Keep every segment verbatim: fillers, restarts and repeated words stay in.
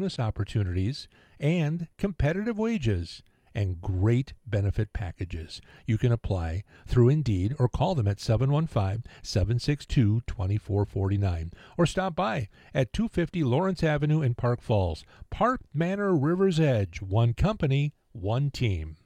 bonus opportunities, and competitive wages, and great benefit packages. You can apply through Indeed or call them at seven one five, seven six two, two four four nine or stop by at two fifty Lawrence Avenue in Park Falls. Park Manor River's Edge, one company, one team.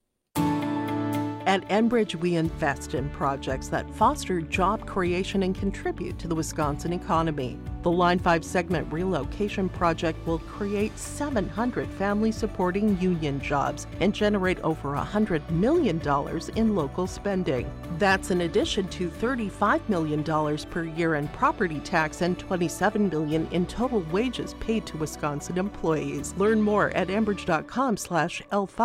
At Enbridge, we invest in projects that foster job creation and contribute to the Wisconsin economy. The Line five segment relocation project will create seven hundred family-supporting union jobs and generate over one hundred million dollars in local spending. That's in addition to thirty-five million dollars per year in property tax and twenty-seven million dollars in total wages paid to Wisconsin employees. Learn more at enbridge.com slash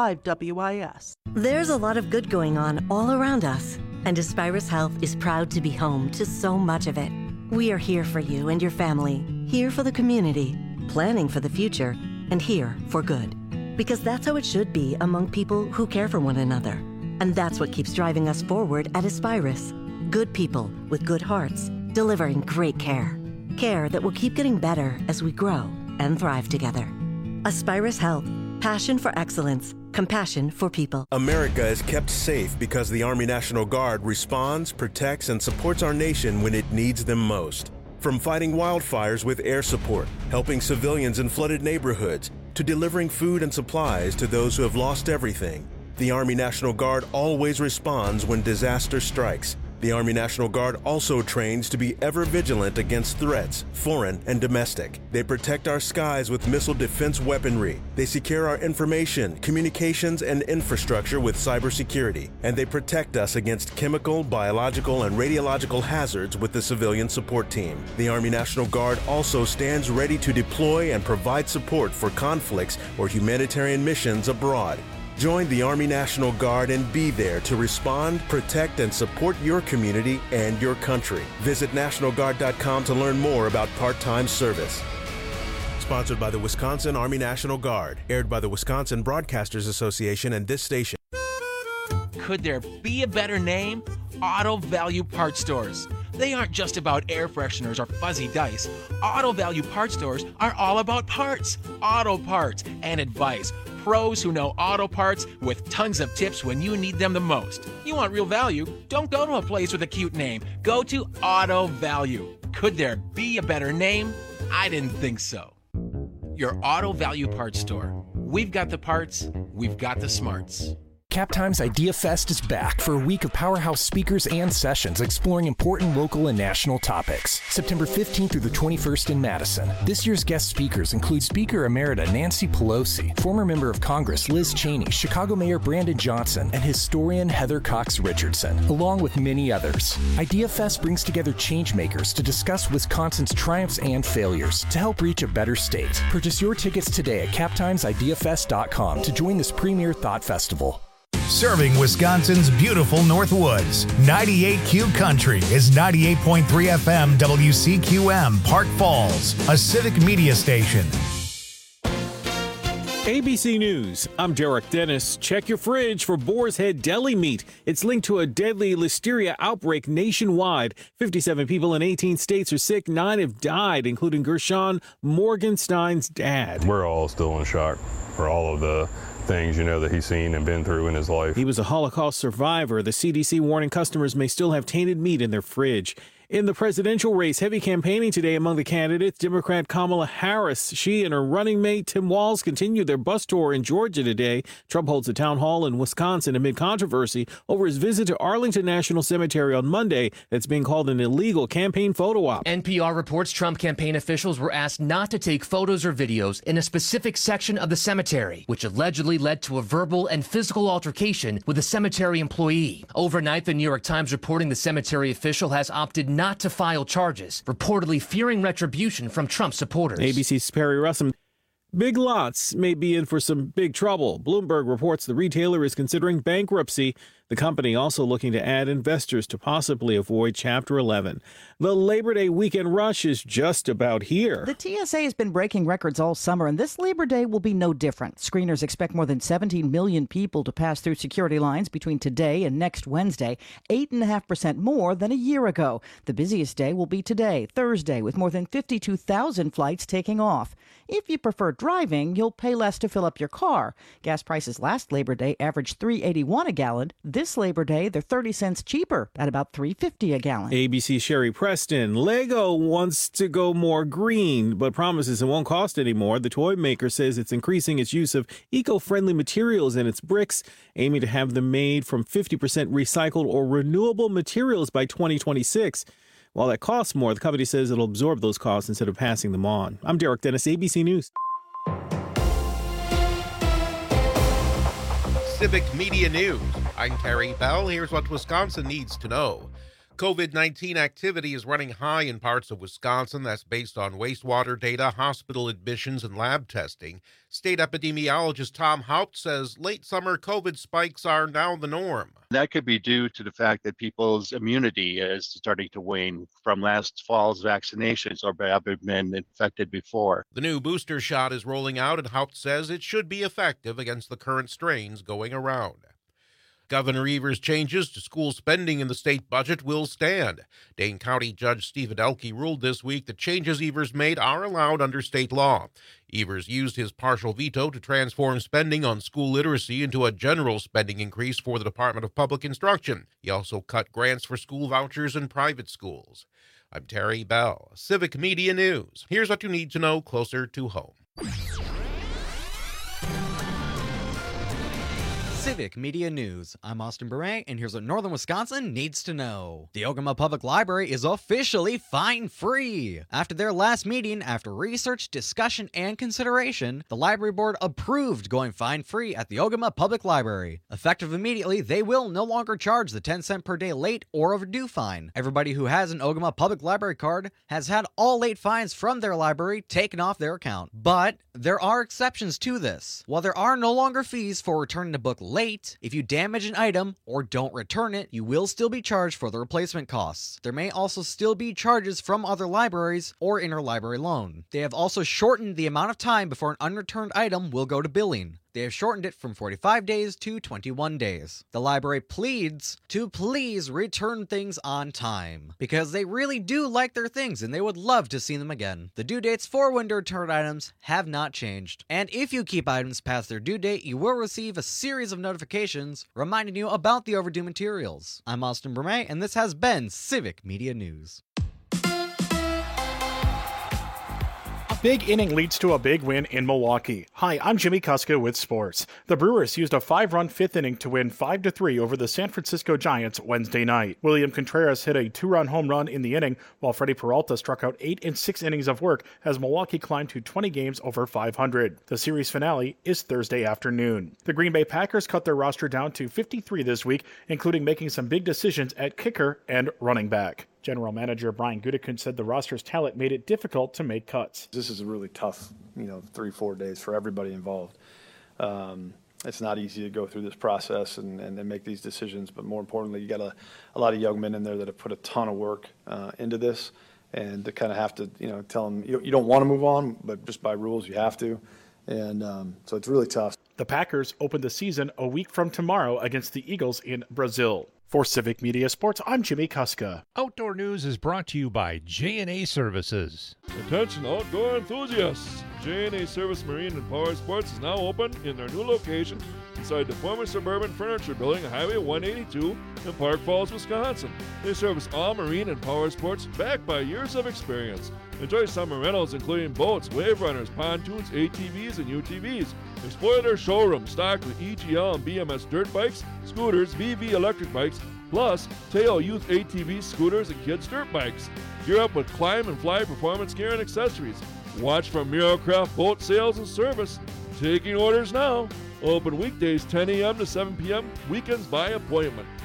L5WIS. There's a lot of good going on all around us, and Aspirus Health is proud to be home to so much of it. We are here for you and your family, here for the community, planning for the future, and here for good. Because that's how it should be among people who care for one another. And that's what keeps driving us forward at Aspirus. Good people with good hearts, delivering great care. Care that will keep getting better as we grow and thrive together. Aspirus Health. Passion for excellence. Compassion for people. America is kept safe because the Army National Guard responds, protects, and supports our nation when it needs them most. From fighting wildfires with air support, helping civilians in flooded neighborhoods, to delivering food and supplies to those who have lost everything, the Army National Guard always responds when disaster strikes. The Army National Guard also trains to be ever vigilant against threats, foreign and domestic. They protect our skies with missile defense weaponry. They secure our information, communications, and infrastructure with cybersecurity. And they protect us against chemical, biological, and radiological hazards with the civilian support team. The Army National Guard also stands ready to deploy and provide support for conflicts or humanitarian missions abroad. Join the Army National Guard and be there to respond, protect, and support your community and your country. Visit National Guard dot com to learn more about part-time service. Sponsored by the Wisconsin Army National Guard. Aired by the Wisconsin Broadcasters Association and this station. Could there be a better name? Auto Value Parts Stores. They aren't just about air fresheners or fuzzy dice. Auto Value Parts Stores are all about parts, auto parts, and advice. Pros who know auto parts with tons of tips when you need them the most. You want real value? Don't go to a place with a cute name. Go to Auto Value. Could there be a better name? I didn't think so. Your Auto Value Parts Store. We've got the parts, we've got the smarts. Captime's Idea Fest is back for a week of powerhouse speakers and sessions exploring important local and national topics. September fifteenth through the twenty-first in Madison. This year's guest speakers include Speaker Emerita Nancy Pelosi, former member of Congress Liz Cheney, Chicago Mayor Brandon Johnson, and historian Heather Cox Richardson, along with many others. Idea Fest brings together changemakers to discuss Wisconsin's triumphs and failures to help reach a better state. Purchase your tickets today at captimes idea fest dot com to join this premier thought festival. Serving Wisconsin's beautiful Northwoods. ninety-eight Q Country is ninety-eight point three F M W C Q M Park Falls, a civic media station. A B C News, I'm Derek Dennis. Check your fridge for Boar's Head deli meat. It's linked to a deadly listeria outbreak nationwide. fifty-seven people in eighteen states are sick. Nine have died, including Gershon Morgenstein's dad. We're all still in shock for all of the things, you know, that he's seen and been through in his life. He was a Holocaust survivor. The C D C warning customers may still have tainted meat in their fridge. In the presidential race, heavy campaigning today among the candidates. Democrat Kamala Harris, she and her running mate Tim Walz continued their bus tour in Georgia today. Trump holds a town hall in Wisconsin amid controversy over his visit to Arlington National Cemetery on Monday that's being called an illegal campaign photo op. N P R reports Trump campaign officials were asked not to take photos or videos in a specific section of the cemetery, which allegedly led to a verbal and physical altercation with a cemetery employee. Overnight, the New York Times reporting the cemetery official has opted not not to file charges, reportedly fearing retribution from Trump supporters. A B C's Perry Russum. Big Lots may be in for some big trouble. Bloomberg reports the retailer is considering bankruptcy. The company also looking to add investors to possibly avoid Chapter eleven. The Labor Day weekend rush is just about here. The T S A has been breaking records all summer, and this Labor Day will be no different. Screeners expect more than seventeen million people to pass through security lines between today and next Wednesday, eight point five percent more than a year ago. The busiest day will be today, Thursday, with more than fifty-two thousand flights taking off. If you prefer driving, you'll pay less to fill up your car. Gas prices last Labor Day averaged three dollars and eighty-one cents a gallon. This Labor Day, they're thirty cents cheaper at about three dollars and fifty cents a gallon. A B C Sherry Preston. Lego wants to go more green, but promises it won't cost any more. The toy maker says it's increasing its use of eco-friendly materials in its bricks, aiming to have them made from fifty percent recycled or renewable materials by twenty twenty-six. While that costs more, the company says it'll absorb those costs instead of passing them on. I'm Derek Dennis, A B C News. Civic Media News. I'm Terry Bell. Here's what Wisconsin needs to know. COVID nineteen activity is running high in parts of Wisconsin. That's based on wastewater data, hospital admissions, and lab testing. State epidemiologist Tom Haupt says late summer COVID spikes are now the norm. That could be due to the fact that people's immunity is starting to wane from last fall's vaccinations or having been infected before. The new booster shot is rolling out, and Haupt says it should be effective against the current strains going around. Governor Evers' changes to school spending in the state budget will stand. Dane County Judge Stephen Elke ruled this week that changes Evers made are allowed under state law. Evers used his partial veto to transform spending on school literacy into a general spending increase for the Department of Public Instruction. He also cut grants for school vouchers in private schools. I'm Terry Bell, Civic Media News. Here's what you need to know closer to home. Civic Media News. I'm Austin Beret, and here's what Northern Wisconsin needs to know. The Ogama Public Library is officially fine-free. After their last meeting, after research, discussion, and consideration, the library board approved going fine-free at the Ogama Public Library. Effective immediately, they will no longer charge the ten cent per day late or overdue fine. Everybody who has an Ogama Public Library card has had all late fines from their library taken off their account. But there are exceptions to this. While there are no longer fees for returning a book late, if you damage an item or don't return it, you will still be charged for the replacement costs. There may also still be charges from other libraries or interlibrary loan. They have also shortened the amount of time before an unreturned item will go to billing. They have shortened it from forty-five days to twenty-one days. The library pleads to please return things on time, because they really do like their things and they would love to see them again. The due dates for window returned items have not changed, and if you keep items past their due date, you will receive a series of notifications reminding you about the overdue materials. I'm Austin Berme, and this has been Civic Media News. Big inning leads to a big win in Milwaukee. Hi, I'm Jimmy Kuska with sports. The Brewers used a five-run fifth inning to win five to three over the San Francisco Giants Wednesday night. William Contreras hit a two-run home run in the inning, while Freddie Peralta struck out eight in six innings of work as Milwaukee climbed to twenty games over five hundred. The series finale is Thursday afternoon. The Green Bay Packers cut their roster down to fifty-three this week, including making some big decisions at kicker and running back. General Manager Brian Gutekunst said the roster's talent made it difficult to make cuts. This is a really tough, you know, three, four days for everybody involved. Um, it's not easy to go through this process and, and, and make these decisions, but more importantly, you got a, a lot of young men in there that have put a ton of work uh, into this, and to kind of have to, you know, tell them you, you don't want to move on, but just by rules you have to, and um, so it's really tough. The Packers open the season a week from tomorrow against the Eagles in Brazil. For Civic Media Sports, I'm Jimmy Kuska. Outdoor News is brought to you by J and A Services. Attention outdoor enthusiasts! J and A Service Marine and Power Sports is now open in their new location inside the former Suburban Furniture Building, Highway one eighty-two in Park Falls, Wisconsin. They service all marine and power sports backed by years of experience. Enjoy summer rentals including boats, wave runners, pontoons, A T Vs, and U T Vs. Explore their showroom stocked with E G L and B M S dirt bikes, scooters, V V electric bikes, plus Tail Youth A T Vs, scooters, and kids' dirt bikes. Gear up with Climb and Fly performance gear and accessories. Watch for Miracraft boat sales and service. Taking orders now. Open weekdays ten a.m. to seven p.m., weekends by appointment.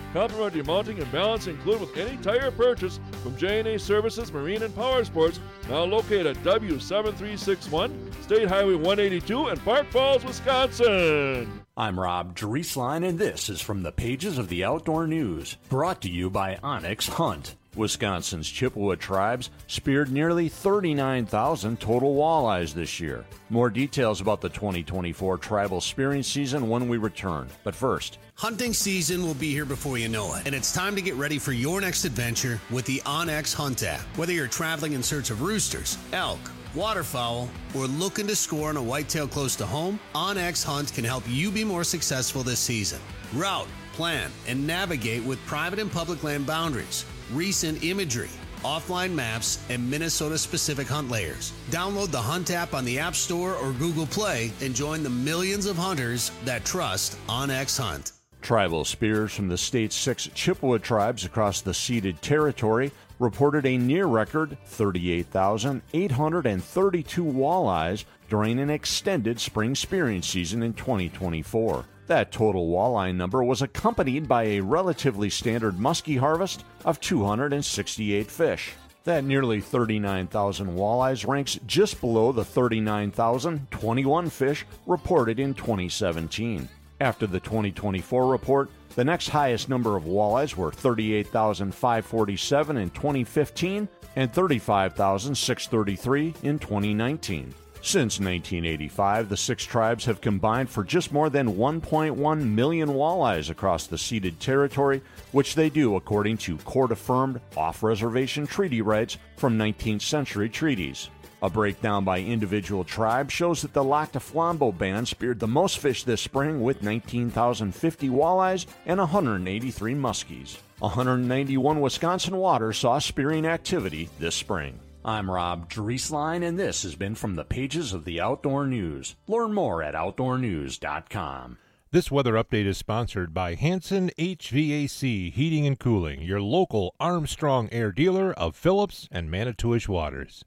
Complimentary mounting and balance included with any tire purchase from J and A Services Marine and Power Sports, now located at W seven three six one, State Highway one eighty-two in Park Falls, Wisconsin. I'm Rob Drieslein, and this is from the pages of the Outdoor News, brought to you by Onyx Hunt. Wisconsin's Chippewa tribes speared nearly thirty-nine thousand total walleyes this year. More details about the twenty twenty-four tribal spearing season when we return. But first, hunting season will be here before you know it, and it's time to get ready for your next adventure with the OnX Hunt app. Whether you're traveling in search of roosters, elk, waterfowl, or looking to score on a whitetail close to home, OnX Hunt can help you be more successful this season. Route, plan, and navigate with private and public land boundaries, recent imagery, offline maps, and Minnesota-specific hunt layers. Download the Hunt app on the App Store or Google Play and join the millions of hunters that trust OnX Hunt. tribal spears from the state's six Chippewa tribes across the ceded territory reported a near-record thirty-eight thousand eight hundred thirty-two walleyes during an extended spring spearing season in twenty twenty-four. That total walleye number was accompanied by a relatively standard muskie harvest of two hundred sixty-eight fish. That nearly thirty-nine thousand walleyes ranks just below the thirty-nine thousand twenty-one fish reported in twenty seventeen. After the twenty twenty-four report, the next highest number of walleyes were thirty-eight thousand five hundred forty-seven in twenty fifteen and thirty-five thousand six hundred thirty-three in twenty nineteen. Since nineteen eighty-five, the six tribes have combined for just more than one point one million walleyes across the ceded territory, which they do according to court-affirmed off-reservation treaty rights from nineteenth century treaties. A breakdown by individual tribe shows that the Lac du Flambeau Band speared the most fish this spring with nineteen thousand fifty walleyes and one hundred eighty-three muskies. one hundred ninety-one Wisconsin waters saw spearing activity this spring. I'm Rob Drieslein, and this has been from the pages of the Outdoor News. Learn more at outdoor news dot com. This weather update is sponsored by Hanson H V A C Heating and Cooling, your local Armstrong Air dealer of Phillips and Manitowish waters.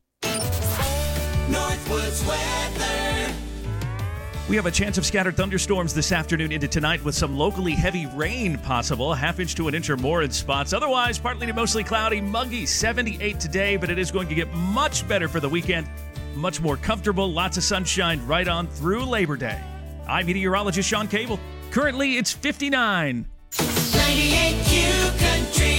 Northwoods weather. We have a chance of scattered thunderstorms this afternoon into tonight with some locally heavy rain possible, a half inch to an inch or more in spots. Otherwise, partly to mostly cloudy, muggy, seventy-eight today, but it is going to get much better for the weekend. Much more comfortable, lots of sunshine right on through Labor Day. I'm meteorologist Sean Cable. Currently, it's fifty-nine. ninety-eight Q Country.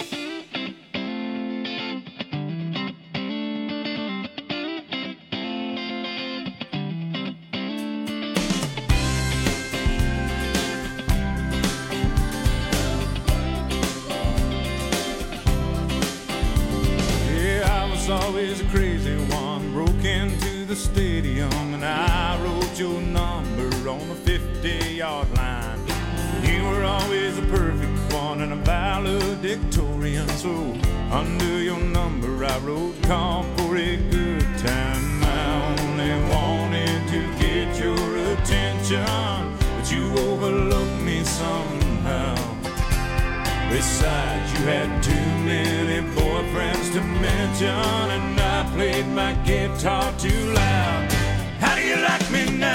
Always a crazy one, broke into the stadium and I wrote your number on the fifty-yard line. You were always a perfect one and a valedictorian, so under your number I wrote call for a good time. I only wanted to get your attention, but you overlooked me somehow. Besides, you had too many boyfriends to mention, and I played my guitar too loud. How do you like me now?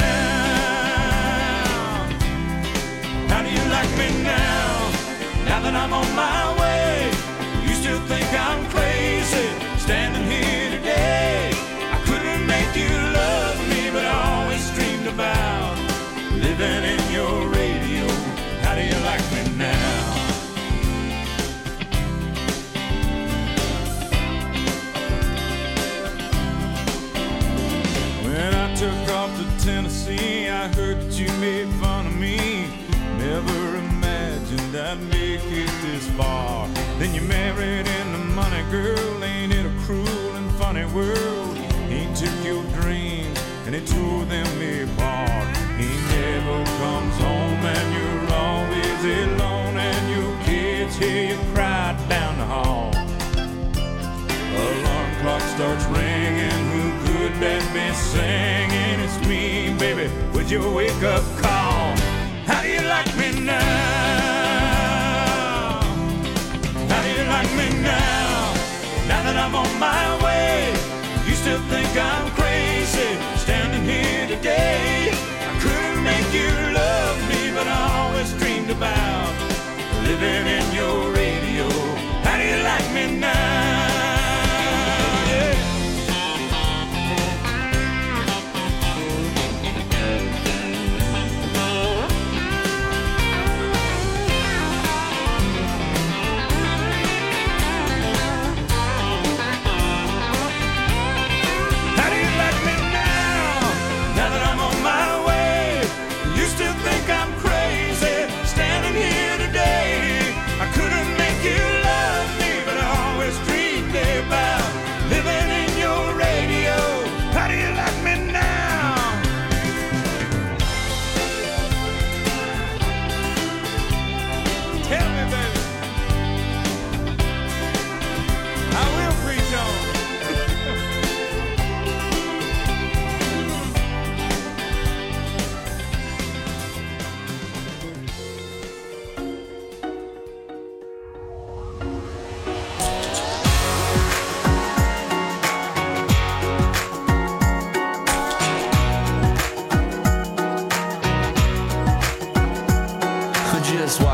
How do you like me now? Now that I'm on my way, you still think I'm crazy, standing here today. I couldn't make you love me, but I always dreamed about living in your radio. How do you like me now? When I took off to Tennessee, I heard that you made fun of me. Never imagined I'd make it this far. Then you married into money, girl. Ain't it a cruel and funny world? He took your dreams and he tore them apart. He never comes home and you're always alone, and your kids hear you cry down the hall. Alarm clock starts ringing, who could that be singing? It's me, baby, with your wake-up call. How do you like me now? How do you like me now? Now that I'm on my way, you still think I'm crazy, standing here today. I couldn't make you love me, but I always dreamed about living in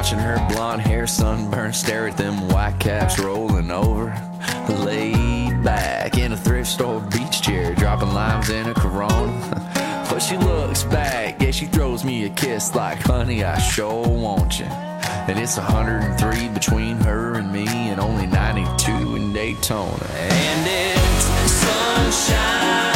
watching her blonde hair sunburn, stare at them white caps rolling over. Laid back in a thrift store beach chair, dropping limes in a Corona. But she looks back, yeah, she throws me a kiss like, honey, I sure want you. And it's one hundred three between her and me, and only ninety-two in Daytona. And it's sunshine.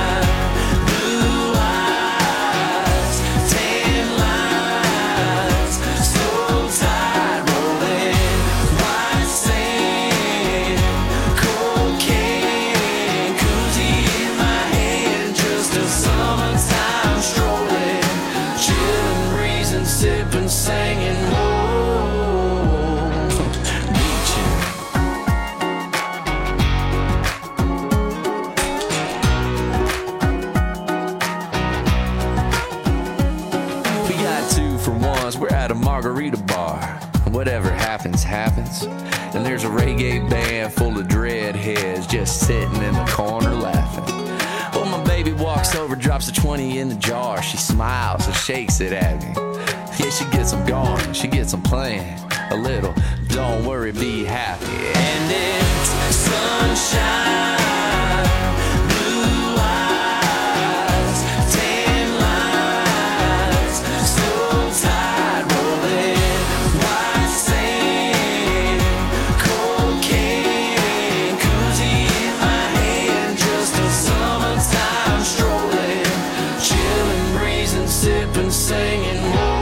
Singing, whoa, beaching. We got two for ones, we're at a margarita bar. Whatever happens, happens. And there's a reggae band full of dreadheads just sitting in the corner laughing. Well, my baby walks over, drops a twenty in the jar. She smiles and shakes it at me. Yeah, she gets them going, she gets them playing a little. Don't worry, be happy. And it's sunshine, blue eyes, tan lines, slow tide rolling, white sand, cocaine, koozie in my hand, just a summertime strolling, chilling, breezing, sipping, singing.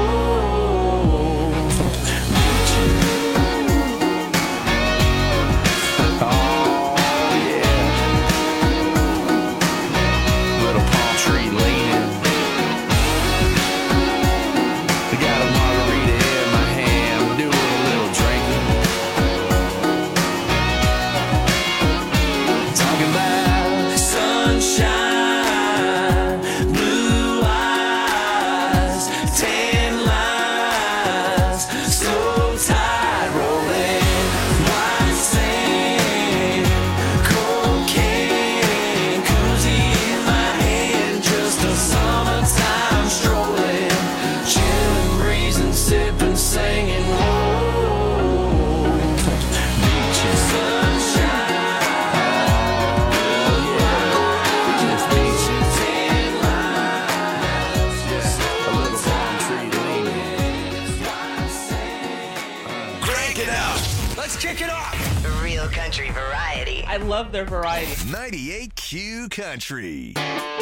I love their variety. ninety-eight Q Country.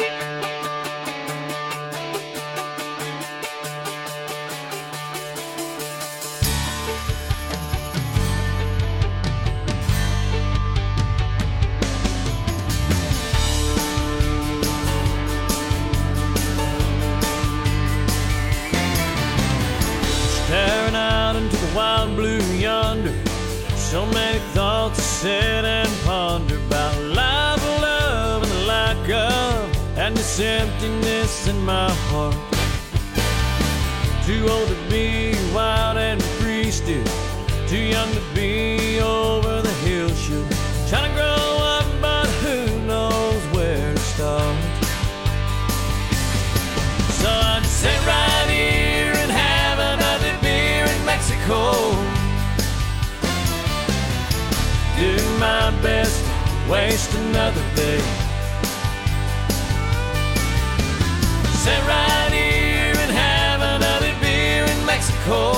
Staring out into the wild blue yonder, so many thoughts to sit and ponder about life, love, and the lack of, and this emptiness in my heart. Too old to be wild and free still, too young to be over the hill shoot. Trying to grow up, but who knows where to start. So I just sit right here and have another beer in Mexico. Do my best to waste another day. Sit right here and have another beer in Mexico.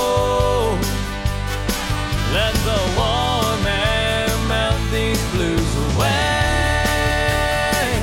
Let the warm air melt these blues away.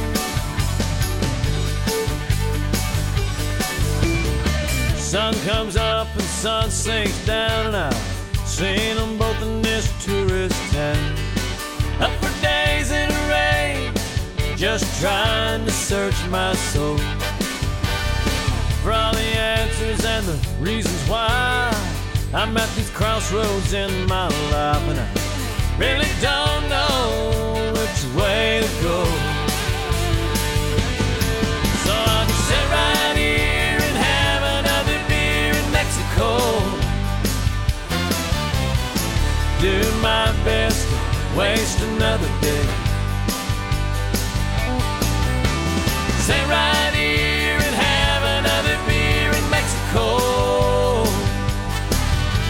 Sun comes up and sun sinks down, and I've seen them both in this tourist town. Up for days in the rain, just trying to search my soul for all the answers and the reasons why I'm at these crossroads in my life, and I really don't know which way to go. So I'll just sit right here and have another beer in Mexico. Do my best to waste another day. Sit right here and have another beer in Mexico.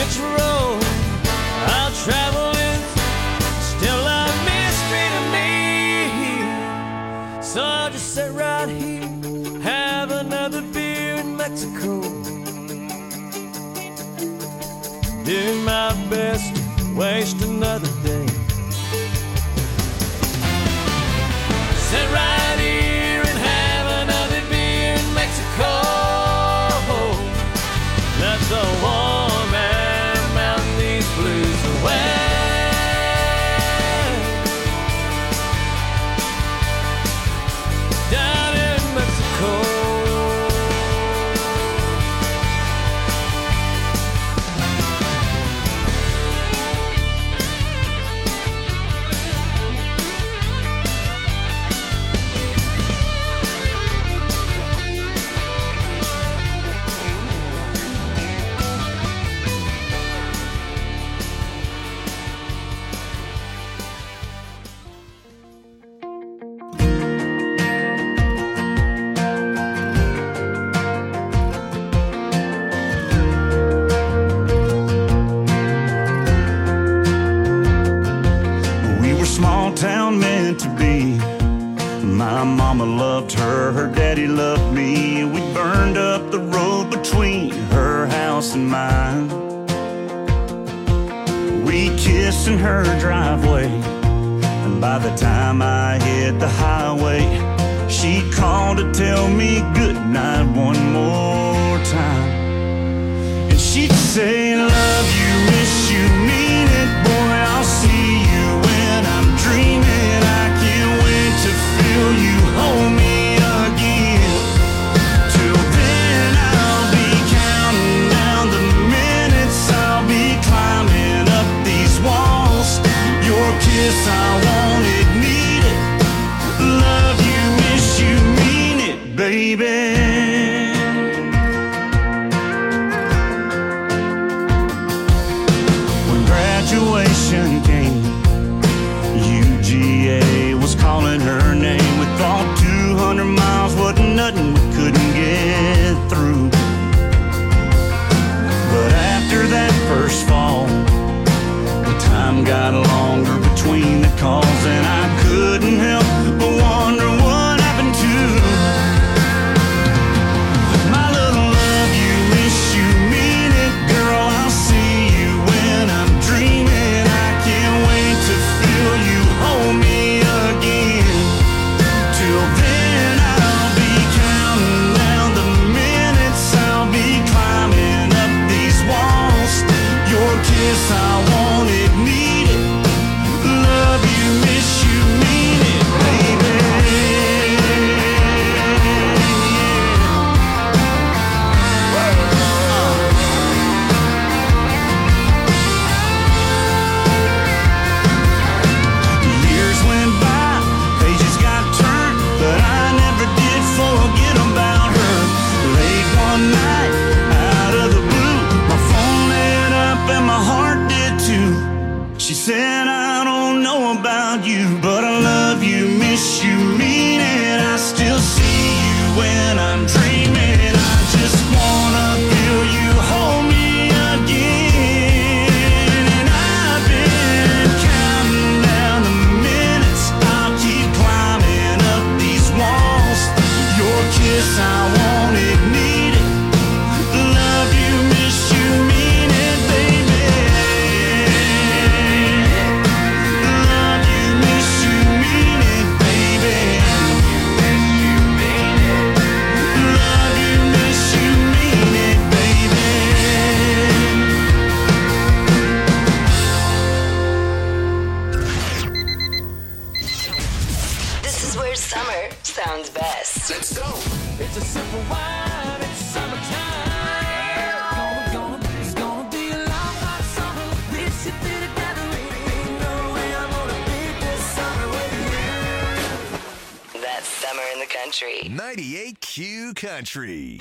which road I'll travel is still a mystery to me. So I'll just sit right here, have another beer in Mexico, do my best to waste another day. Sit right here and have another beer in Mexico. Let the warm air melt these blues away. Down in Mexico. Town meant to be. My mama loved her, her daddy loved me. We burned up the road between her house and mine. We kissed in her driveway, and by the time I hit the highway, she called to tell me goodnight one more time. And she'd say, love you, miss you, mean it, boy, I'll see you when I'm dreaming. I can't wait to feel you hold me again. Till then I'll be counting down the minutes, I'll be climbing up these walls. Your kiss, I want it, need it. Love you, miss you, mean it, baby. When graduation came, U G A was calling her name. We thought two hundred miles wasn't nothing, we couldn't get through. But after that first fall, the time got longer between the calls, and I couldn't help but wonder what happened to my little love you, miss you, mean it, girl, I'll see you when I'm dreaming. I can't wait to feel you hold me again. Till then I'll be counting down the minutes, I'll be climbing up these walls. Your kiss, I want it, need it. Love you, miss you, mean it, baby. Years went by, pages got turned, but I never did forget about her. Late one night, out of the blue, my phone lit up and my heart did too. She said, I don't know about you, but I love you, miss you, mean it. I still see you when I'm dreaming. I just wanna feel you hold me again. And I've been counting down the minutes, I'll keep climbing up these walls. Your kiss, I want it, need it. Love you, miss you, mean it, baby. Love you, miss you, mean it, baby. Love you, miss you, mean it, baby. This is where summer sounds best. Let's go. It's a simple wine, it's summertime. Gonna, gonna, it's gonna be a long hot summer. This should be together. Ain't no way I'm gonna beat this summer with you. That's summer in the country. ninety-eight Q Country.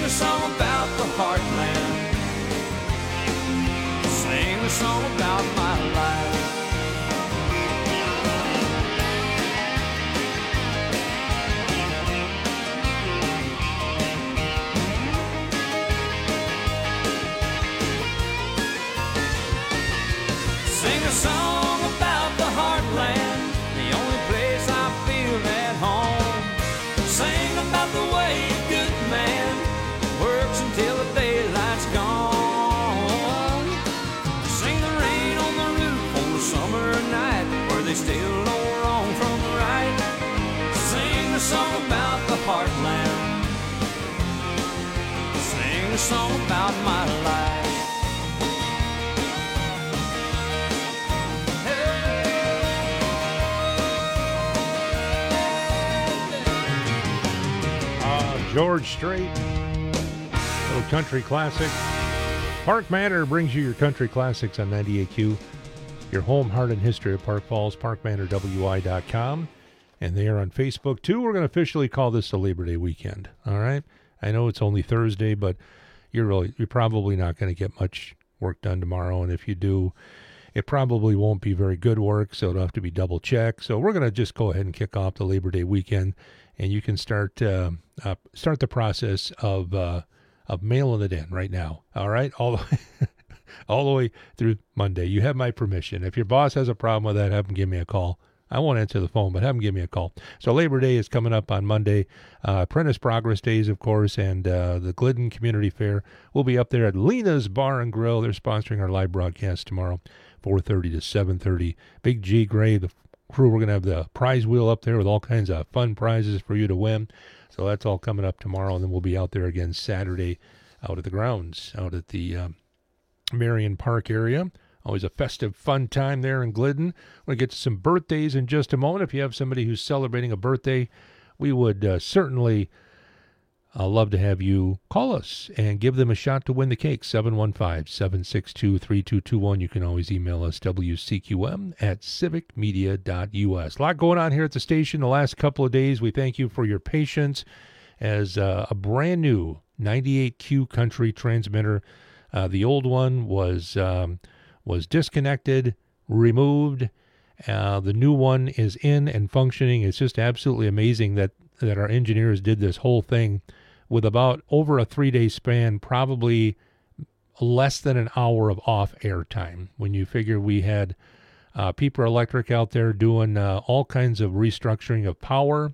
a song about the heartland. Sing a song about my life. Sing a song about the heartland, the only place I feel at home. Sing about the way a good man works until the daylight's gone. Sing the rain on the roof on the summer night, where they still know wrong from right. Sing a song about the heartland. Sing a song about my life. George Strait, little country classic. Park Manor brings you your country classics on ninety-eight Q. Your home, heart, and history of Park Falls, park manor w i dot com. And they are on Facebook, too. We're going to officially call this the Labor Day weekend, all right? I know it's only Thursday, but you're really you're probably not going to get much work done tomorrow. And if you do, it probably won't be very good work, so it'll have to be double-checked. So we're going to just go ahead and kick off the Labor Day weekend. And you can start uh, uh, start the process of uh, of mailing it in right now. All right, all the way, all the way through Monday. You have my permission. If your boss has a problem with that, have him give me a call. I won't answer the phone, but have him give me a call. So Labor Day is coming up on Monday. Uh, Apprentice Progress Days, of course, and uh, the Glidden Community Fair will be up there at Lena's Bar and Grill. They're sponsoring our live broadcast tomorrow, four thirty to seven thirty. Big G Gray, the crew, we're going to have the prize wheel up there with all kinds of fun prizes for you to win. So that's all coming up tomorrow, and then we'll be out there again Saturday out at the grounds, out at the um, Marion Park area. Always a festive, fun time there in Glidden. We're going to get to some birthdays in just a moment. If you have somebody who's celebrating a birthday, we would uh, certainly uh, love to have you call us and give them a shot to win the cake. seven one five, seven six two, three two two one. You can always email us, W C Q M at civic media dot U S. A lot going on here at the station the last couple of days. We thank you for your patience as uh, a brand new ninety-eight Q Country transmitter. Uh, the old one was um, was disconnected, removed. Uh, the new one is in and functioning. It's just absolutely amazing that, that our engineers did this whole thing with about over a three-day span, probably less than an hour of off-air time. When you figure we had uh, Pieper Electric out there doing uh, all kinds of restructuring of power,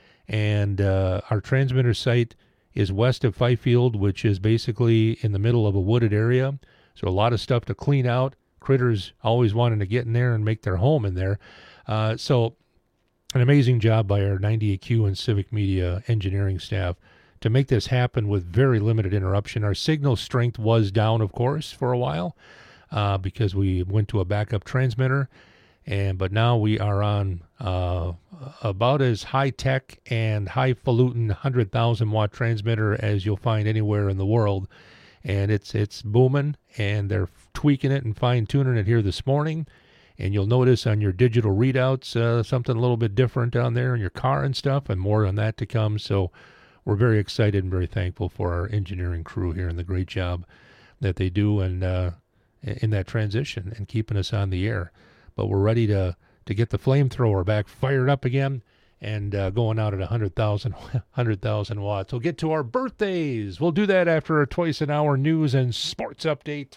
and uh, our transmitter site is west of Fifield, which is basically in the middle of a wooded area. So a lot of stuff to clean out. Critters always wanting to get in there and make their home in there. Uh, so an amazing job by our ninety-eight Q and Civic Media engineering staff to make this happen with very limited interruption. Our signal strength was down, of course, for a while uh, because we went to a backup transmitter. And but now we are on uh, about as high-tech and highfalutin one hundred thousand watt transmitter as you'll find anywhere in the world. And it's it's booming, and they're tweaking it and fine-tuning it here this morning. And you'll notice on your digital readouts uh, something a little bit different down there in your car and stuff, and more on that to come. So we're very excited and very thankful for our engineering crew here and the great job that they do and uh, in that transition and keeping us on the air. But we're ready to, to get the flamethrower back fired up again and uh, going out at one hundred thousand, one hundred thousand watts. We'll get to our birthdays. We'll do that after a twice-an-hour news and sports update.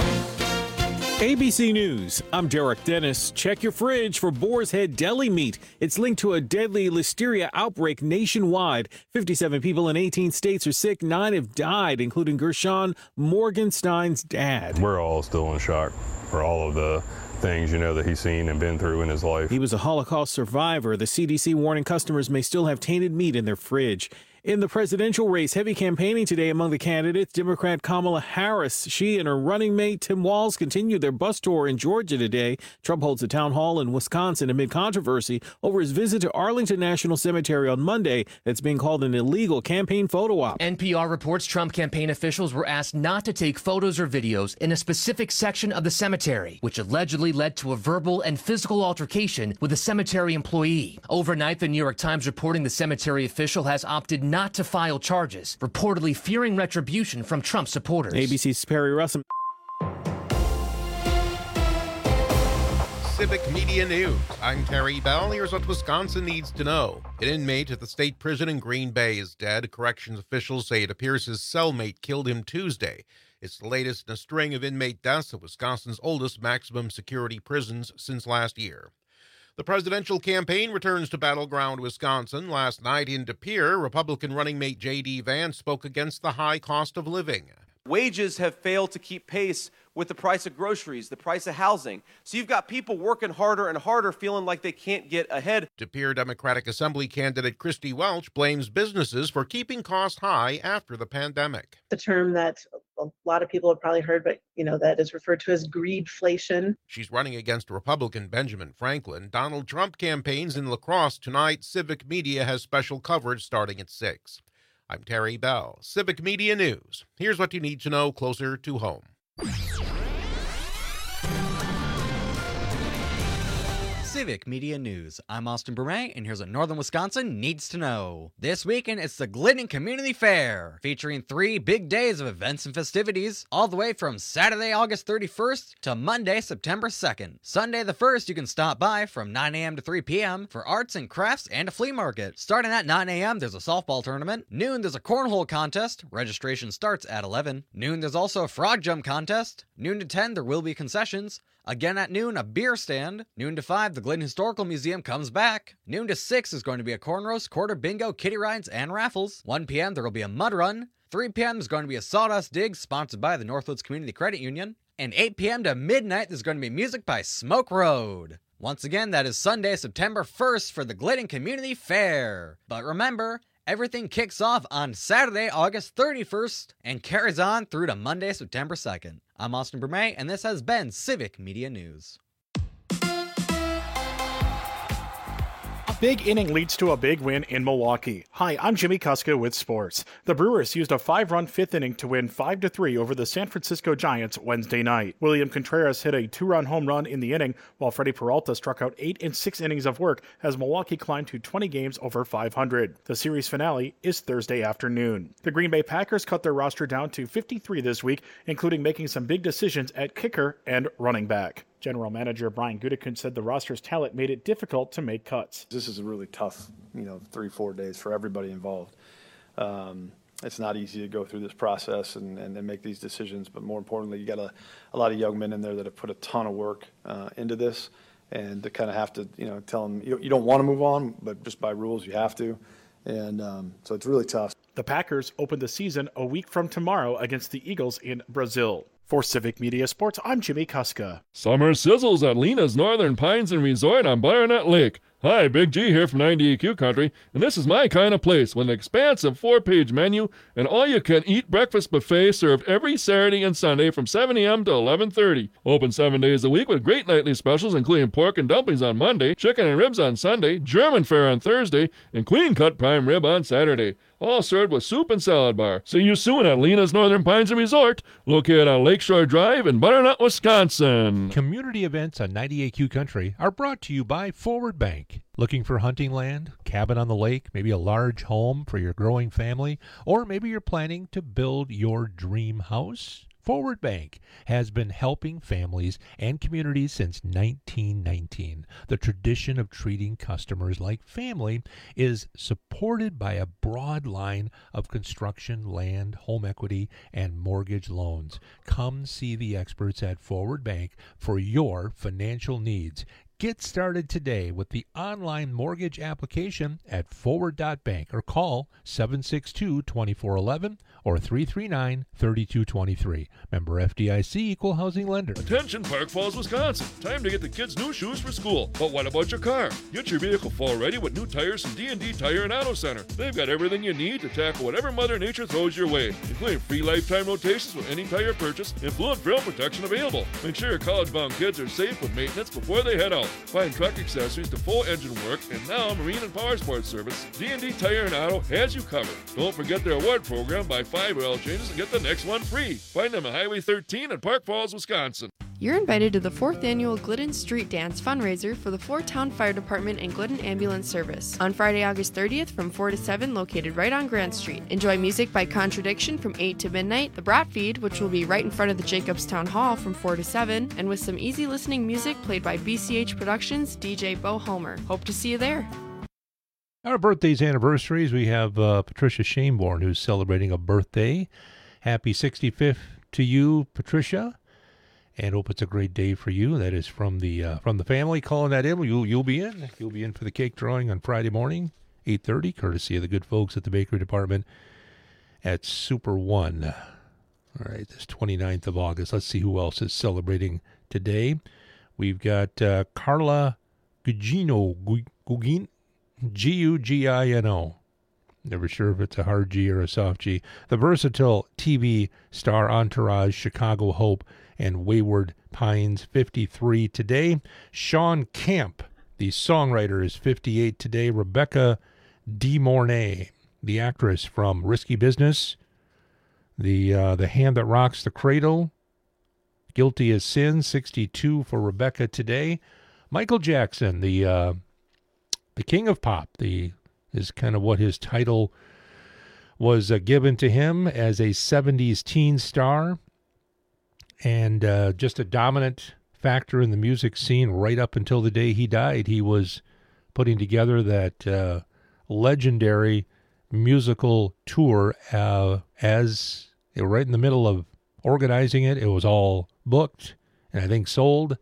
A B C News, I'm Derek Dennis. Check your fridge for Boar's Head deli meat. It's linked to a deadly listeria outbreak nationwide. fifty-seven people in eighteen states are sick. Nine have died, including Gershon Morgenstein's dad. We're all still in shock for all of the things, you know, that he's seen and been through in his life. He was a Holocaust survivor. The C D C warning customers may still have tainted meat in their fridge. In the presidential race, heavy campaigning today among the candidates. Democrat Kamala Harris, she and her running mate Tim Walz continue their bus tour in Georgia today. Trump holds a town hall in Wisconsin amid controversy over his visit to Arlington National Cemetery on Monday that's being called an illegal campaign photo op. N P R reports Trump campaign officials were asked not to take photos or videos in a specific section of the cemetery, which allegedly led to a verbal and physical altercation with a cemetery employee. Overnight, the New York Times reporting the cemetery official has opted not not to file charges, reportedly fearing retribution from Trump supporters. A B C's Perry Russell. Civic Media News. I'm Terry Bell. Here's what Wisconsin needs to know. An inmate at the state prison in Green Bay is dead. Corrections officials say it appears his cellmate killed him Tuesday. It's the latest in a string of inmate deaths at Wisconsin's oldest maximum security prisons since last year. The presidential campaign returns to battleground Wisconsin. Last night in De Pere, Republican running mate J D. Vance spoke against the high cost of living. Wages have failed to keep pace with the price of groceries, the price of housing. So you've got people working harder and harder, feeling like they can't get ahead. De Pere Democratic Assembly candidate Christy Welch blames businesses for keeping costs high after the pandemic. The term that a lot of people have probably heard, but you know, that is referred to as greedflation. She's running against Republican Benjamin Franklin. Donald Trump campaigns in La Crosse tonight. Civic Media has special coverage starting at six. I'm Terry Bell, Civic Media News. Here's what you need to know closer to home. Civic Media News. I'm Austin Beret, and here's what Northern Wisconsin needs to know. This weekend, it's the Glidden Community Fair, featuring three big days of events and festivities, all the way from Saturday, August thirty-first to Monday, September second. Sunday the first, you can stop by from nine a.m. to three p.m. for arts and crafts and a flea market. Starting at nine a.m., there's a softball tournament. Noon, there's a cornhole contest. Registration starts at eleven. Noon, there's also a frog jump contest. Noon to ten, there will be concessions. Again at noon, a beer stand. Noon to five, the Glidden Historical Museum comes back. Noon to six is going to be a corn roast, quarter bingo, kitty rides, and raffles. one p.m. there will be a mud run. three p.m. is going to be a sawdust dig sponsored by the Northwoods Community Credit Union. And eight p.m. to midnight, there's going to be music by Smoke Road. Once again, that is Sunday, September first for the Glidden Community Fair. But remember, everything kicks off on Saturday, August thirty-first, and carries on through to Monday, September second. I'm Austin Bermay, and this has been Civic Media News. A big inning leads to a big win in Milwaukee. Hi, I'm Jimmy Kuska with sports. The Brewers used a five-run fifth inning to win five to three over the San Francisco Giants Wednesday night. William Contreras hit a two-run home run in the inning, while Freddie Peralta struck out eight in six innings of work as Milwaukee climbed to twenty games over five hundred. The series finale is Thursday afternoon. The Green Bay Packers cut their roster down to fifty-three this week, including making some big decisions at kicker and running back. General Manager Brian Gutekunst said the roster's talent made it difficult to make cuts. This is a really tough, you know, three, four days for everybody involved. Um, it's not easy to go through this process and, and, and make these decisions, but more importantly, you got a, a lot of young men in there that have put a ton of work uh, into this, and to kind of have to, you know, tell them you, you don't want to move on, but just by rules you have to, and um, so it's really tough. The Packers open the season a week from tomorrow against the Eagles in Brazil. For Civic Media Sports, I'm Jimmy Kuska. Summer sizzles at Lena's Northern Pines and Resort on Butternut Lake. Hi, Big G here from ninety A Q Country, and this is my kind of place with an expansive four-page menu and all-you-can-eat breakfast buffet served every Saturday and Sunday from seven a.m. to eleven thirty. Open seven days a week with great nightly specials including pork and dumplings on Monday, chicken and ribs on Sunday, German fare on Thursday, and clean-cut prime rib on Saturday. All served with soup and salad bar. See you soon at Lena's Northern Pines and Resort, located on Lakeshore Drive in Butternut, Wisconsin. Community events on ninety A Q Country are brought to you by Forward Bank. Looking for hunting land, cabin on the lake, maybe a large home for your growing family, or maybe you're planning to build your dream house? Forward Bank has been helping families and communities since nineteen nineteen. The tradition of treating customers like family is supported by a broad line of construction, land, home equity, and mortgage loans. Come see the experts at Forward Bank for your financial needs. Get started today with the online mortgage application at forward dot bank or call seven six two, two four one one or three three nine, three two two three. Member F D I C, Equal Housing Lender. Attention Park Falls, Wisconsin. Time to get the kids new shoes for school. But what about your car? Get your vehicle fall ready with new tires from D and D Tire and Auto Center. They've got everything you need to tackle whatever Mother Nature throws your way, including free lifetime rotations with any tire purchase and fluid film protection available. Make sure your college-bound kids are safe with maintenance before they head out. Find truck accessories to full engine work, and now marine and power sports service. D and D Tire and Auto has you covered. Don't forget their award program. Buy five oil changes and get the next one free. Find them at Highway thirteen in Park Falls, Wisconsin. You're invited to the fourth annual Glidden Street Dance fundraiser for the Fort Town Fire Department and Glidden Ambulance Service on Friday, August thirtieth from four to seven, located right on Grant Street. Enjoy music by Contradiction from eight to midnight, the Brat Feed, which will be right in front of the Jacobs Town Hall from four to seven, and with some easy listening music played by B C H Productions, D J Bo Homer. Hope to see you there. Our birthdays, anniversaries, we have uh, Patricia Shaneborn, who's celebrating a birthday. Happy sixty-fifth to you, Patricia. And hope it's a great day for you. That is from the uh, from the family calling that in. You'll you'll be in. You'll be in for the cake drawing on Friday morning, eight thirty, courtesy of the good folks at the bakery department at Super One. All right, this twenty-ninth of August. Let's see who else is celebrating today. We've got uh, Carla Gugino, Gugino, G U G I N O. Never sure if it's a hard G or a soft G. The versatile T V star, Entourage, Chicago Hope, and Wayward Pines, fifty-three today. Sean Camp, the songwriter, is fifty-eight today. Rebecca De Mornay, the actress from Risky Business, the uh, the Hand That Rocks the Cradle, Guilty as Sin, sixty-two for Rebecca today. Michael Jackson, the uh, the king of pop, the is kind of what his title was uh, given to him as a seventies teen star, and uh, just a dominant factor in the music scene right up until the day he died. He was putting together that uh, legendary musical tour uh, as they were right in the middle of organizing it. It was all booked and I think sold.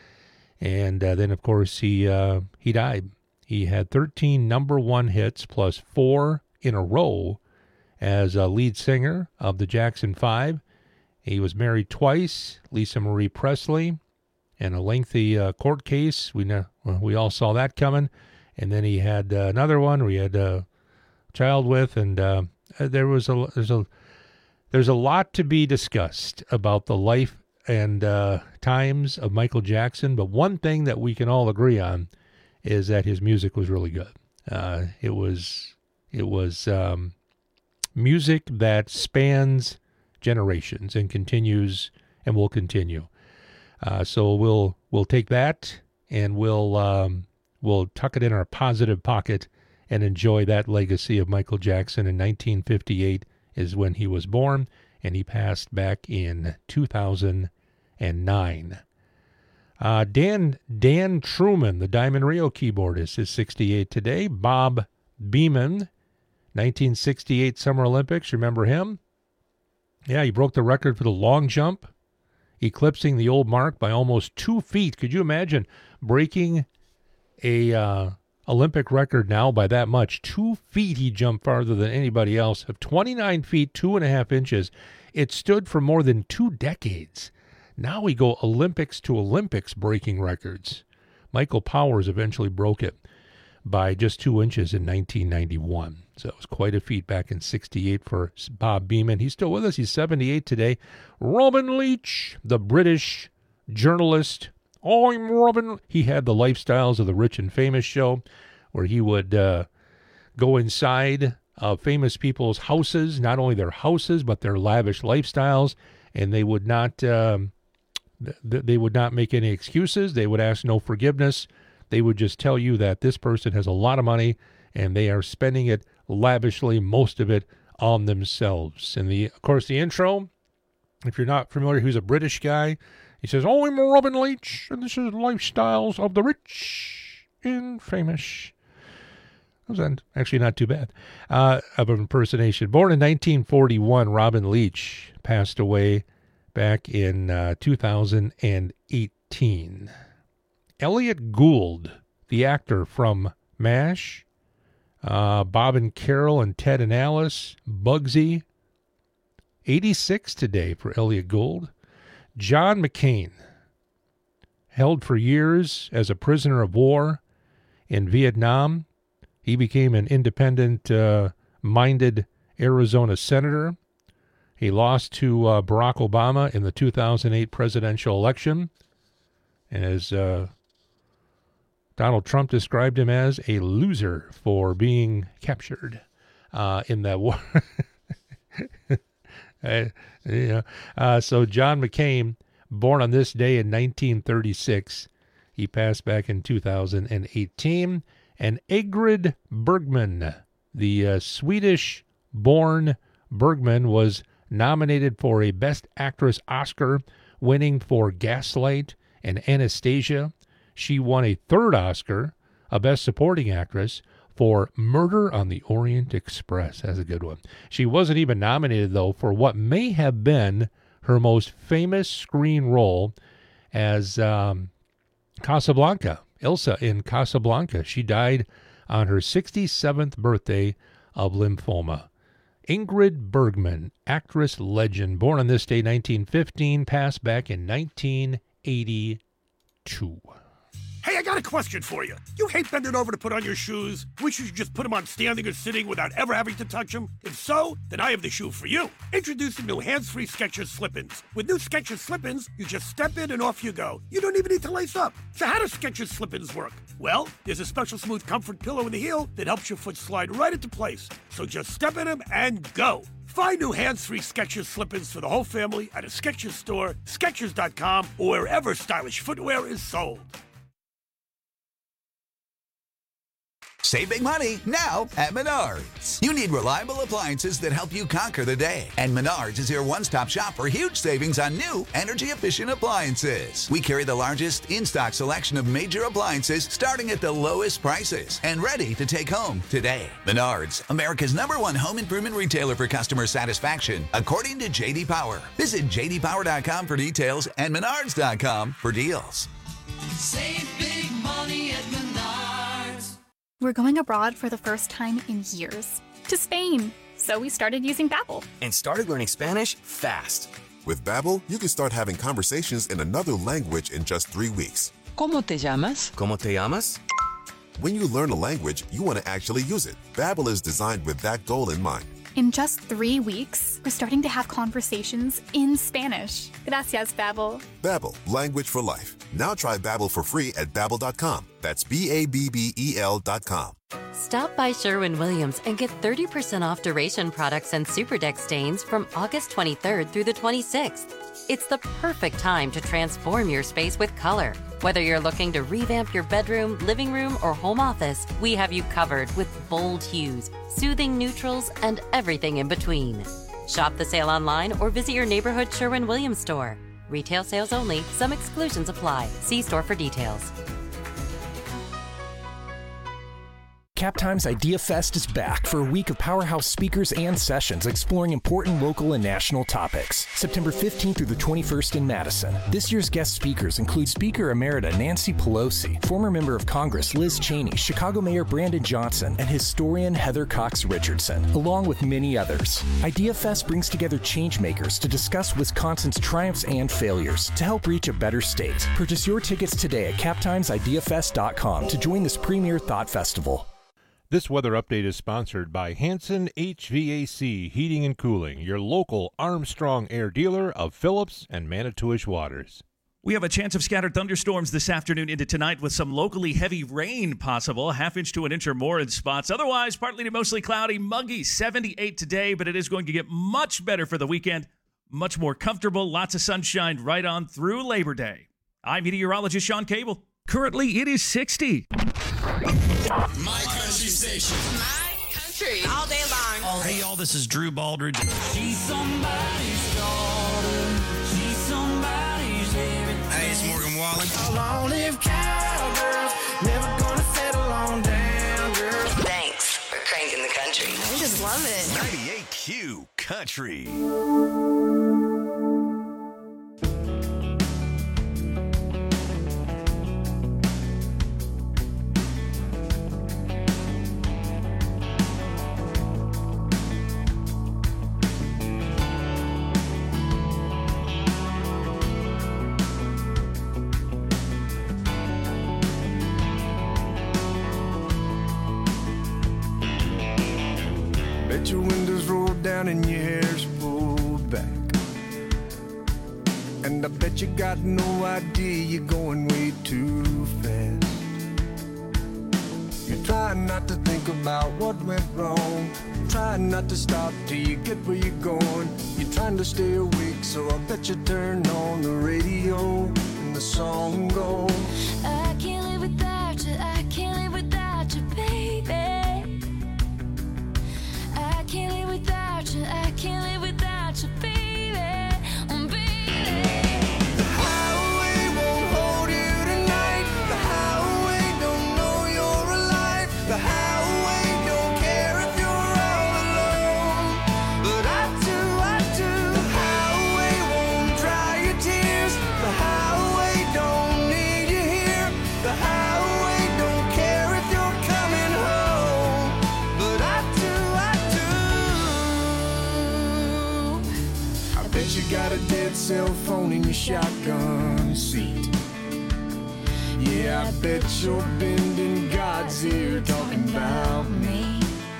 And uh, then, of course, he uh, he died. He had thirteen number one hits plus four in a row as a lead singer of the Jackson Five. He was married twice, Lisa Marie Presley, and a lengthy uh, court case. We know, well, we all saw that coming. And then he had uh, another one where he had a child with, and uh, there was a there's a there's a lot to be discussed about the life and uh, times of Michael Jackson. But one thing that we can all agree on is that his music was really good. Uh, it was it was um, music that spans generations and continues and will continue. Uh, so we'll we'll take that and we'll um, we'll tuck it in our positive pocket and enjoy that legacy of Michael Jackson. In nineteen fifty-eight is when he was born, and he passed back in two thousand nine. Uh, Dan Dan Truman, the Diamond Rio keyboardist, is sixty-eight today. Bob Beamon, nineteen sixty-eight Summer Olympics. Remember him? Yeah, he broke the record for the long jump, eclipsing the old mark by almost two feet. Could you imagine breaking a uh, Olympic record now by that much? Two feet he jumped farther than anybody else. Of twenty-nine feet, two and a half inches. It stood for more than two decades. Now we go Olympics to Olympics breaking records. Michael Powers eventually broke it by just two inches in nineteen ninety-one. So it was quite a feat back in sixty-eight for Bob Beamon. He's still with us. He's seventy-eight today. Robin Leach, the British journalist. I'm Robin. He had the Lifestyles of the Rich and Famous show where he would uh, go inside of famous people's houses, not only their houses, but their lavish lifestyles, and they would not... Um, They would not make any excuses. They would ask no forgiveness. They would just tell you that this person has a lot of money and they are spending it lavishly, most of it on themselves. And the, of course, the intro, if you're not familiar, who's a British guy, he says, "Oh, I'm Robin Leach, and this is Lifestyles of the Rich and Famous." That was actually not too bad uh, of an impersonation. Born in nineteen forty-one, Robin Leach passed away back in uh, two thousand eighteen. Elliot Gould, the actor from MASH, uh, Bob and Carol and Ted and Alice, Bugsy, eighty-six today for Elliot Gould. John McCain, held for years as a prisoner of war in Vietnam. He became an independent-minded uh, Arizona senator. He lost to uh, Barack Obama in the two thousand eight presidential election. And as uh, Donald Trump described him as a loser for being captured uh, in that war. uh, yeah. uh, so John McCain, born on this day in nineteen thirty-six. He passed back in two thousand eighteen. And Ingrid Bergman, the uh, Swedish-born Bergman, was nominated for a Best Actress Oscar, winning for Gaslight and Anastasia. She won a third Oscar, a Best Supporting Actress, for Murder on the Orient Express. That's a good one. She wasn't even nominated, though, for what may have been her most famous screen role as um, Casablanca, Ilsa in Casablanca. She died on her sixty-seventh birthday of lymphoma. Ingrid Bergman, actress legend, born on this day, nineteen fifteen, passed back in nineteen eighty-two. Hey, I got a question for you. You hate bending over to put on your shoes? Wish you could just put them on standing or sitting without ever having to touch them? If so, then I have the shoe for you. Introducing new hands-free Skechers Slip-ins. With new Skechers Slip-ins, you just step in and off you go. You don't even need to lace up. So how do Skechers Slip-ins work? Well, there's a special smooth comfort pillow in the heel that helps your foot slide right into place. So just step in them and go. Find new hands-free Skechers Slip-ins for the whole family at a Skechers store, Skechers dot com, or wherever stylish footwear is sold. Save big money now at Menards. You need reliable appliances that help you conquer the day. And Menards is your one-stop shop for huge savings on new, energy-efficient appliances. We carry the largest in-stock selection of major appliances starting at the lowest prices and ready to take home today. Menards, America's number one home improvement retailer for customer satisfaction, according to J D Power. Visit J D Power dot com for details and Menards dot com for deals. Save big money at Menards. We're going abroad for the first time in years. To Spain. So we started using Babbel. And started learning Spanish fast. With Babbel, you can start having conversations in another language in just three weeks. ¿Cómo te llamas? ¿Cómo te llamas? When you learn a language, you want to actually use it. Babbel is designed with that goal in mind. In just three weeks, we're starting to have conversations in Spanish. Gracias, Babbel. Babbel, language for life. Now try Babbel for free at babbel dot com. That's B A B B E L dot com. Stop by Sherwin-Williams and get thirty percent off Duration products and Superdeck stains from August twenty-third through the twenty-sixth. It's the perfect time to transform your space with color. Whether you're looking to revamp your bedroom, living room, or home office, we have you covered with bold hues, soothing neutrals, and everything in between. Shop the sale online or visit your neighborhood Sherwin-Williams store. Retail sales only. Some exclusions apply. See store for details. CapTime's Idea Fest is back for a week of powerhouse speakers and sessions exploring important local and national topics. September fifteenth through the twenty-first in Madison. This year's guest speakers include Speaker Emerita Nancy Pelosi, former member of Congress Liz Cheney, Chicago Mayor Brandon Johnson, and historian Heather Cox Richardson, along with many others. Idea Fest brings together changemakers to discuss Wisconsin's triumphs and failures to help reach a better state. Purchase your tickets today at cap times idea fest dot com to join this premier thought festival. This weather update is sponsored by Hanson H V A C Heating and Cooling, your local Armstrong Air dealer of Phillips and Manitowish Waters. We have a chance of scattered thunderstorms this afternoon into tonight with some locally heavy rain possible, a half inch to an inch or more in spots. Otherwise, partly to mostly cloudy, muggy, seventy-eight today, but it is going to get much better for the weekend, much more comfortable, lots of sunshine right on through Labor Day. I'm meteorologist Sean Cable. Currently, it is sixty. My country station. My country. All day long. Hey, y'all, this is Drew Baldridge. She's somebody's daughter. She's somebody's everything. Hey, it's Morgan Wallen. A long-lived cowgirl. Never gonna settle on down, girl. Thanks for cranking the country. I just love it. ninety-eight Q Country. Bet your windows rolled down and your hair's pulled back. And I bet you got no idea you're going way too fast. You're trying not to think about what went wrong. Trying not to stop till you get where you're going. You're trying to stay awake, so I bet you turn on the radio and the song goes. I can't live without you, I can't live without you, baby. I can't live without you, I can't live without you, baby. Oh, baby. The highway won't hold you tonight. The highway don't know you're alive. The highway don't care if you're all alone. But I do, I do. The highway won't dry your tears. The highway don't need you here. The highway don't care if you're coming home. But I do, I do. I bet you got a dead cell phone in your shotgun seat. Yeah, I bet you're bending God's ear talking about me.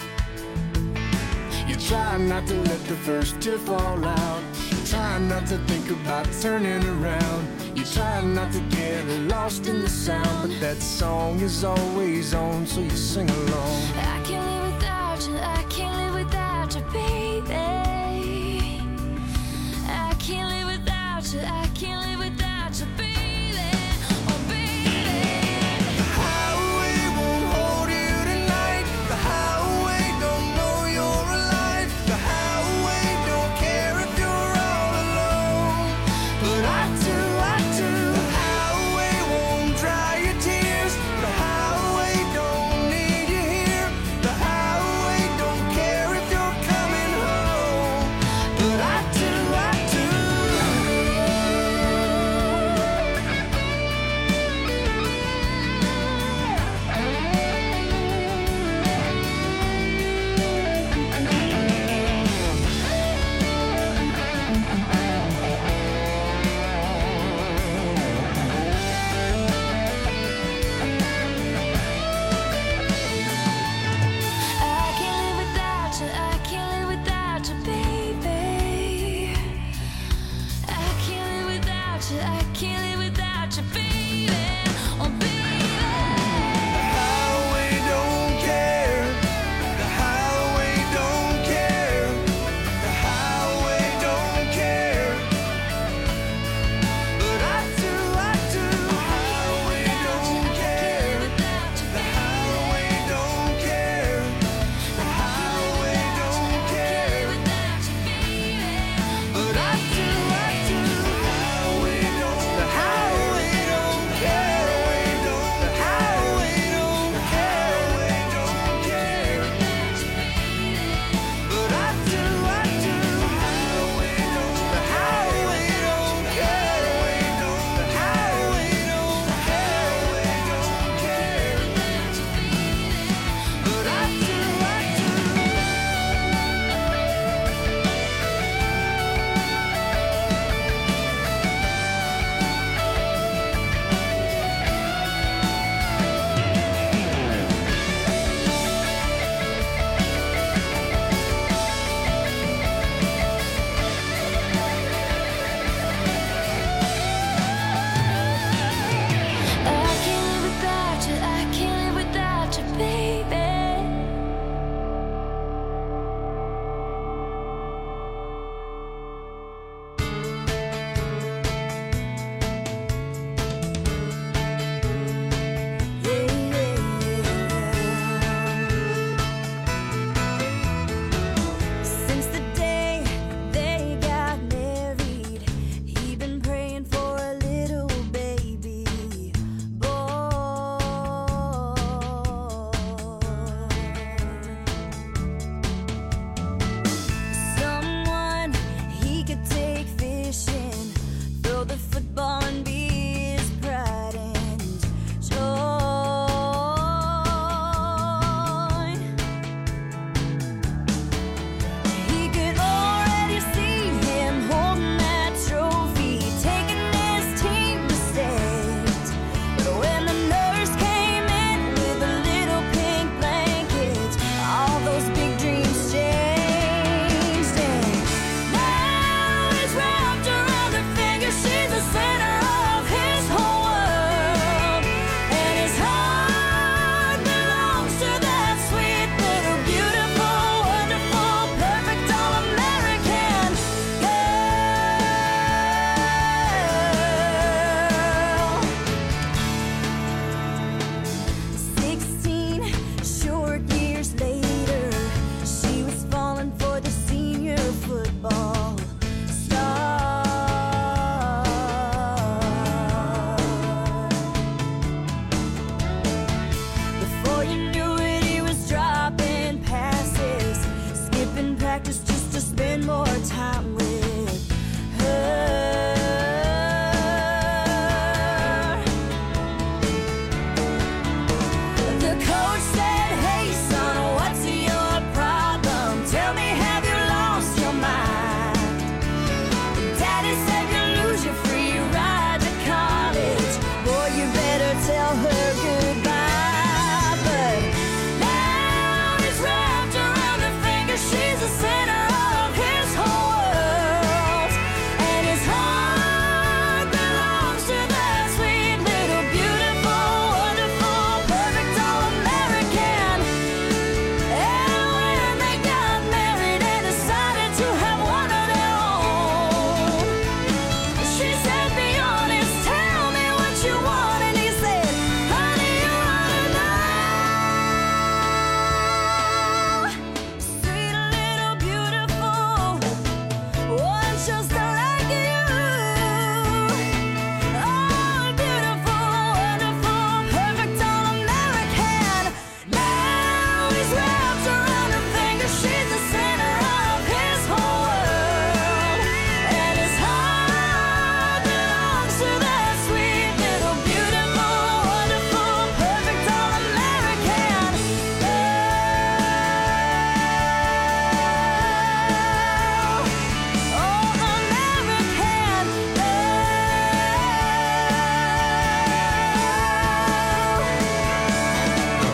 You try not to let the first tear fall out. You try not to think about turning around. You try not to get lost in the sound. But that song is always on, so you sing along. I can't live without you, I can't live without you, baby. I can't live without you, I can't live without you, baby. Oh, baby. The highway won't hold you tonight. The highway don't know you're alive. The highway don't care if you're all alone. But I do, I do. The highway won't dry your tears. The highway don't need you here. The highway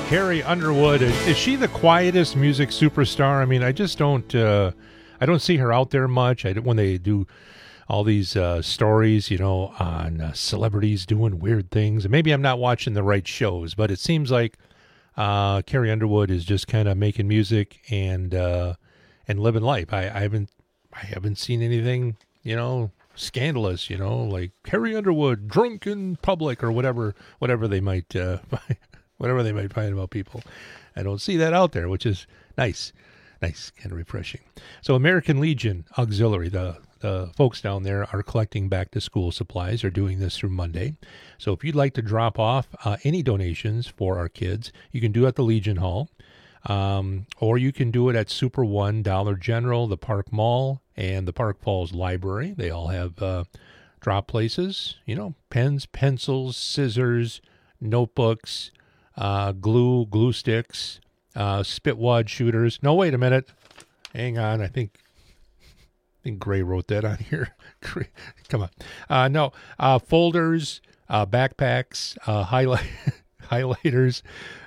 Carrie Underwood, is, is she the quietest music superstar? I mean, I just don't, uh, I don't see her out there much. I don't, when they do all these uh, stories, you know, on uh, celebrities doing weird things. And maybe I'm not watching the right shows, but it seems like uh, Carrie Underwood is just kind of making music and uh, and living life. I, I haven't, I haven't seen anything, you know, scandalous, you know, like Carrie Underwood drunk in public or whatever, whatever they might. Uh, Whatever they might find about people. I don't see that out there, which is nice. Nice, kind of refreshing. So American Legion Auxiliary, the, the folks down there are collecting back-to-school supplies. They're doing this through Monday. So if you'd like to drop off uh, any donations for our kids, you can do it at the Legion Hall. Um, or you can do it at Super One, Dollar General, the Park Mall, and the Park Falls Library. They all have uh, drop places. You know, pens, pencils, scissors, notebooks, Uh, glue, glue sticks, uh, spit wad shooters. No, wait a minute. Hang on. I think I think Gray wrote that on here. Come on. Uh, no. Uh, folders, uh, backpacks, uh, highlight highlighters,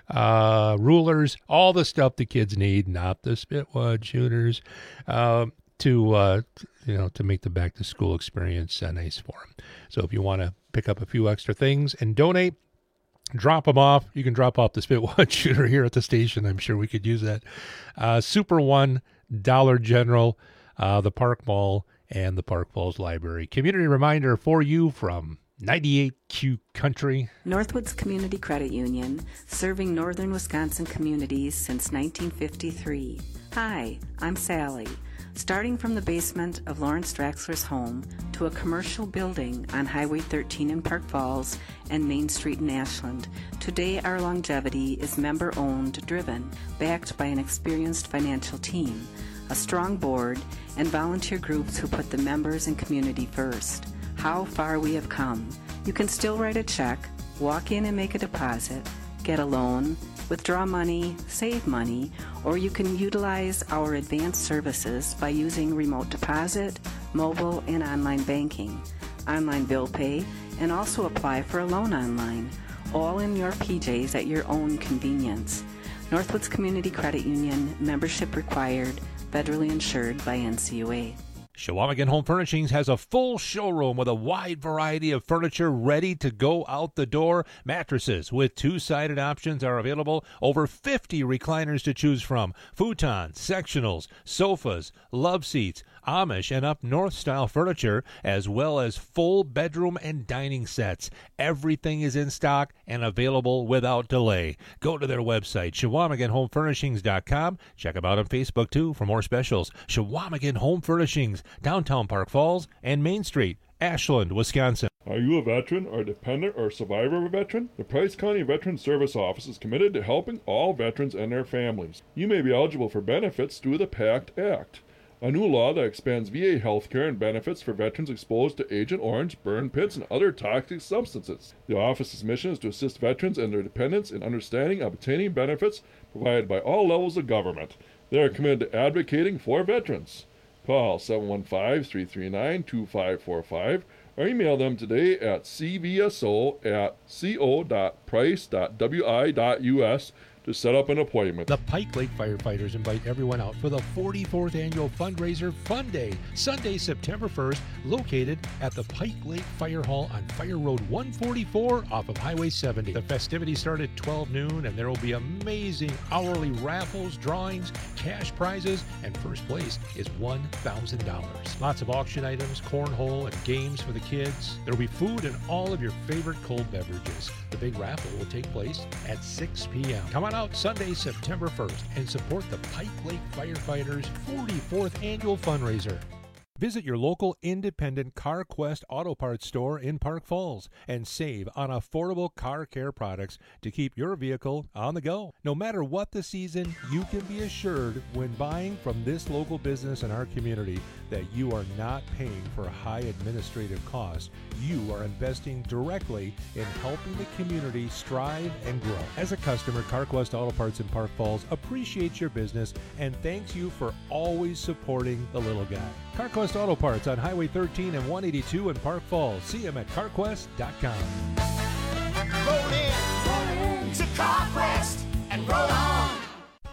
uh, rulers, all the stuff the kids need, not the spit wad shooters, uh, to, uh, you know, to make the back-to-school experience uh, nice for them. So if you want to pick up a few extra things and donate, drop them off. You can drop off the spit wad shooter here at the station. I'm sure we could use that. Uh, Super One, Dollar General, uh, the Park Mall, and the Park Falls Library. Community reminder for you from ninety-eight Q Country. Northwoods Community Credit Union, serving northern Wisconsin communities since nineteen fifty-three. Hi, I'm Sally. Starting from the basement of Lawrence Draxler's home to a commercial building on Highway thirteen in Park Falls and Main Street in Ashland, today our longevity is member-owned, driven, backed by an experienced financial team, a strong board, and volunteer groups who put the members and community first. How far we have come. You can still write a check, walk in and make a deposit, get a loan, withdraw money, save money, or you can utilize our advanced services by using remote deposit, mobile, and online banking, online bill pay, and also apply for a loan online, all in your P Js at your own convenience. Northwoods Community Credit Union, membership required, federally insured by N C U A. Shawamigan Home Furnishings has a full showroom with a wide variety of furniture ready to go out the door. Mattresses with two-sided options are available. Over fifty recliners to choose from. Futons, sectionals, sofas, love seats, Amish and up north style furniture, as well as full bedroom and dining sets. Everything is in stock and available without delay. Go to their website, Shawamigan Home Furnishings dot com. Check them out on Facebook, too, for more specials. Shawamigan Home Furnishings, downtown Park Falls and Main Street, Ashland, Wisconsin. Are you a veteran or dependent or survivor of a veteran? The Price County Veteran Service Office is committed to helping all veterans and their families. You may be eligible for benefits through the PACT Act, a new law that expands V A health care and benefits for veterans exposed to Agent Orange, burn pits, and other toxic substances. The office's mission is to assist veterans and their dependents in understanding and obtaining benefits provided by all levels of government. They are committed to advocating for veterans. Call seven one five, three three nine, two five four five or email them today at c v s o at co dot price dot w i dot u s to set up an appointment. The Pike Lake Firefighters invite everyone out for the forty-fourth Annual Fundraiser Fun Day, Sunday, September first, located at the Pike Lake Fire Hall on Fire Road one forty-four off of Highway seventy. The festivities start at twelve noon, and there will be amazing hourly raffles, drawings, cash prizes, and first place is one thousand dollars. Lots of auction items, cornhole, and games for the kids. There will be food and all of your favorite cold beverages. The big raffle will take place at six p.m. Come on out Sunday, September first, and support the Pike Lake Firefighters' forty-fourth Annual Fundraiser. Visit your local independent CarQuest Auto Parts store in Park Falls and save on affordable car care products to keep your vehicle on the go. No matter what the season, you can be assured when buying from this local business in our community that you are not paying for high administrative costs. You are investing directly in helping the community strive and grow. As a customer, CarQuest Auto Parts in Park Falls appreciates your business and thanks you for always supporting the little guy. CarQuest Auto Parts on Highway thirteen and one eighty-two in Park Falls. See them at carquest dot com. Roll in, roll in to CarQuest and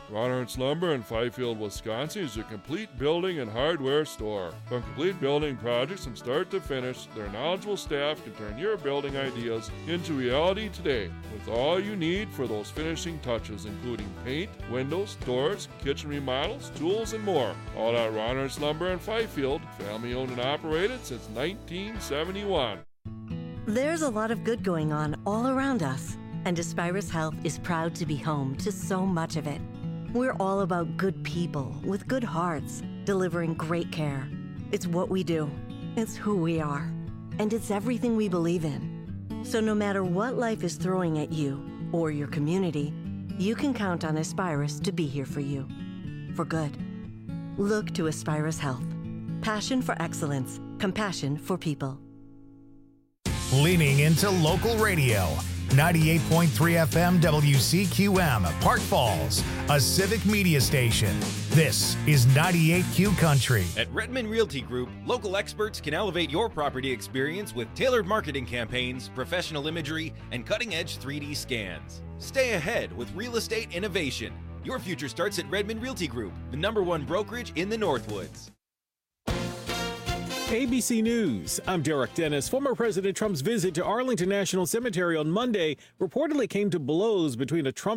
Ron Ernst Lumber in Fifield, Wisconsin is your complete building and hardware store. From complete building projects from start to finish, their knowledgeable staff can turn your building ideas into reality today with all you need for those finishing touches, including paint, windows, doors, kitchen remodels, tools, and more. All at Ron Ernst Lumber in Fifield, family owned and operated since nineteen seventy-one. There's a lot of good going on all around us, and Aspirus Health is proud to be home to so much of it. We're all about good people with good hearts, delivering great care. It's what we do, it's who we are, and it's everything we believe in. So no matter what life is throwing at you or your community, you can count on Aspirus to be here for you, for good. Look to Aspirus Health. Passion for excellence, compassion for people. Leaning into local radio. ninety-eight point three F M W C Q M, Park Falls, a civic media station. This is ninety-eight Q Country. At Redmond Realty Group, local experts can elevate your property experience with tailored marketing campaigns, professional imagery, and cutting-edge three D scans. Stay ahead with real estate innovation. Your future starts at Redmond Realty Group, the number one brokerage in the Northwoods. A B C News, I'm Derek Dennis. Former President Trump's visit to Arlington National Cemetery on Monday reportedly came to blows between a Trump